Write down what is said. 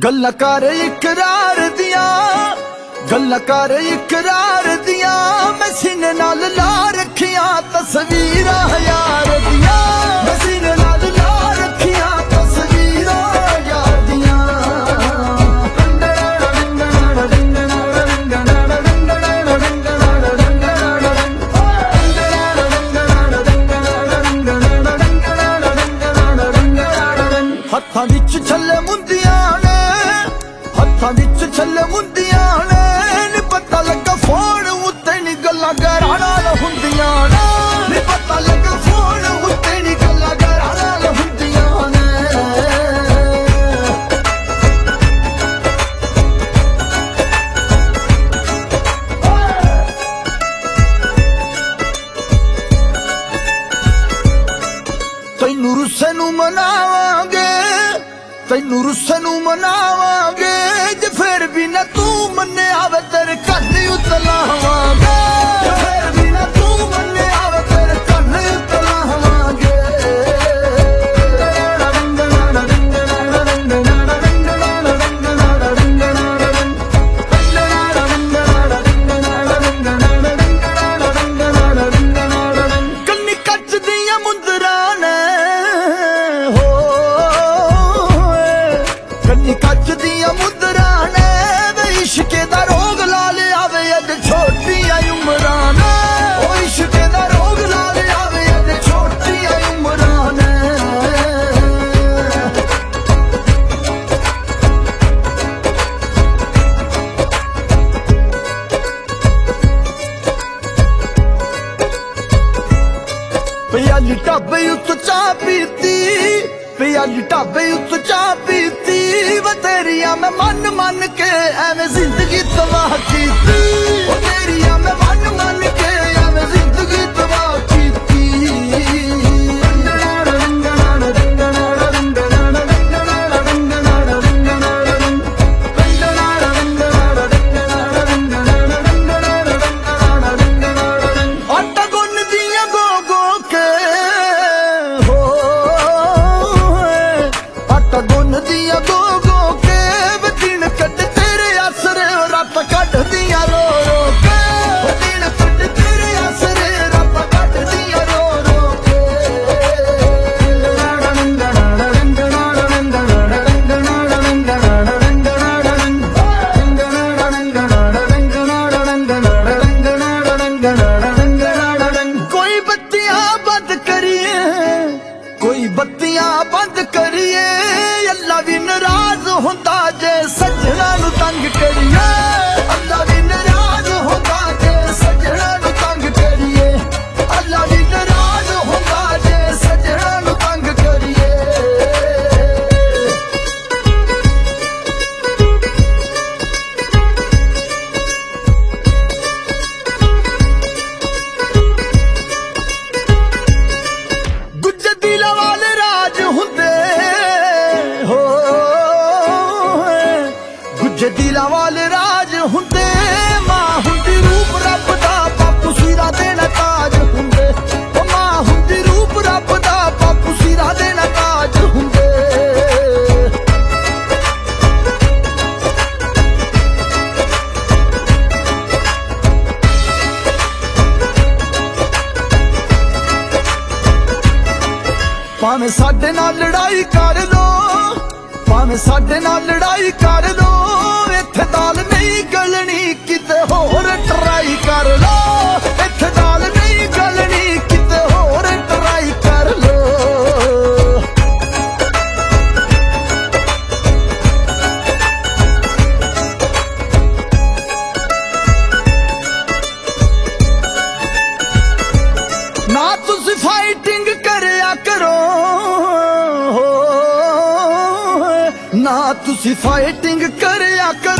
गल्लां कर इकरार दियां, गल्लां कर इकरार दियां। मैं सीने नाल ला रखियां तस्वीरां यार दियां, मैं सीने नाल ला रखियां तस्वीरां यार दियां। हत्थां विच छल्ले मुंदियां ने, हत्थां विच छल्ले मुंदियां ने। नी पता लगा फोन उत्ते नी गल्लां घरां नाल हुंदियां ने, नी पता लगा फोन उत्ते नी गल्लां घरां नाल हुंदियां ने। तैनू रुस्से नू मनावांगे, तैनू रुस्से नू मनावांगे। जे फिर भी ना तू मन्ने आवे तेरे कन्न उतलावांगे, जे फिर भी ना तू मन्ने आवे तेरे कन्न उतलावांगे। कन्नी कच दियां मुंदरां ने, कन्नी कच दियां मुंदरां ने। वे इश्के दा रोग ला लिया वे अज छोटियां उमरां ने, ओ इश्के दा रोग ला लिया वे अज छोटियां उमरां ने। प्याली ढाबे उत्त चाह पीती, प्याली ढाबे उत्त चाह पीती। वे तेरिया मैं मन मन के एवें जिंदगी तबाह कीती, ओ तेरिया मैं मन मन के एवें जिंदगी तबाह कीती। आटा गुन दियां गो गो के, हो आटा गुन दियां गो गो के। वे दिन कट तेरे आसरे रात कट दियां रो रो के, वे दिन कट तेरे आसरे रात कट दियां रो रो के। कोई बत्तियां बंद करिए, कोई बत्तियां बंद करिए। अल्लाह भी नाराज होंदा जे सजना नू तंग करिए, अल्लाह भी नाराज होंदा जे सजना नू तंग करिए, अल्लाह भी नाराज होंदा जे सजना नू तंग करिए। गुज्जे दिलां वाले राज हुंदे, हो गुज्जे दिलां वाले राज हुंदे। मां हुंदी रूप रब दा बापू सिरा देना ताज हुंदे, ओ मां हुंदी रूप रब दा बापू सिरा देना ताज हुंदे। भावें साडे नाल लड़ाई कर लो, भावें साडे नाल लड़ाई कर लो। इत्थे दाल नहीं गलनी किते होर ट्राई कर लो, इत्थे दाल नहीं गलनी किते होर ट्राई कर लो। ना तुसी फाइटिंग करया करो, ना तुसी फाइटिंग करया करो।